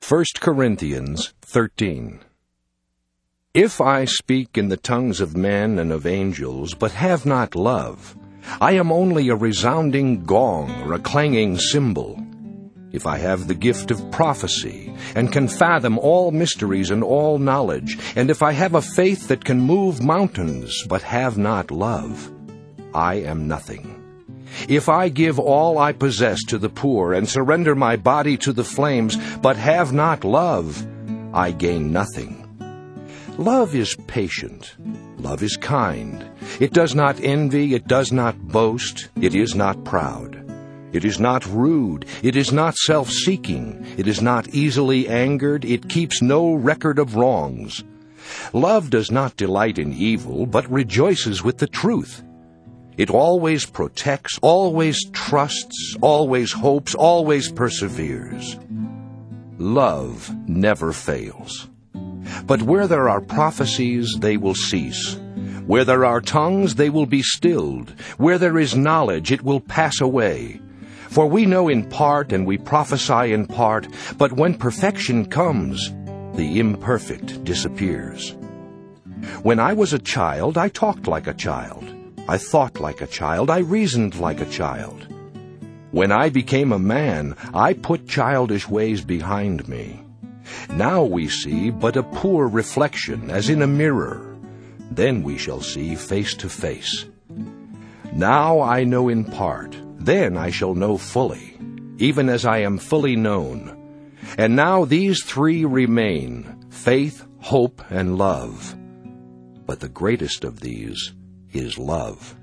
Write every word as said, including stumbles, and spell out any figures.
First Corinthians thirteen. If I speak in the tongues of men and of angels, but have not love, I am only a resounding gong or a clanging cymbal. If I have the gift of prophecy, and can fathom all mysteries and all knowledge, and if I have a faith that can move mountains, but have not love, I am nothing. If I give all I possess to the poor, and surrender my body to the flames, but have not love, I gain nothing. Love is patient. Love is kind. It does not envy. It does not boast. It is not proud. It is not rude. It is not self-seeking. It is not easily angered. It keeps no record of wrongs. Love does not delight in evil, but rejoices with the truth. It always protects, always trusts, always hopes, always perseveres. Love never fails. But where there are prophecies, they will cease. Where there are tongues, they will be stilled. Where there is knowledge, it will pass away. For we know in part and we prophesy in part, but when perfection comes, the imperfect disappears. When I was a child, I talked like a child. I thought like a child. I reasoned like a child. When I became a man, I put childish ways behind me. Now we see but a poor reflection, as in a mirror. Then we shall see face to face. Now I know in part, then I shall know fully, even as I am fully known. And now these three remain, faith, hope, and love. But the greatest of these is love.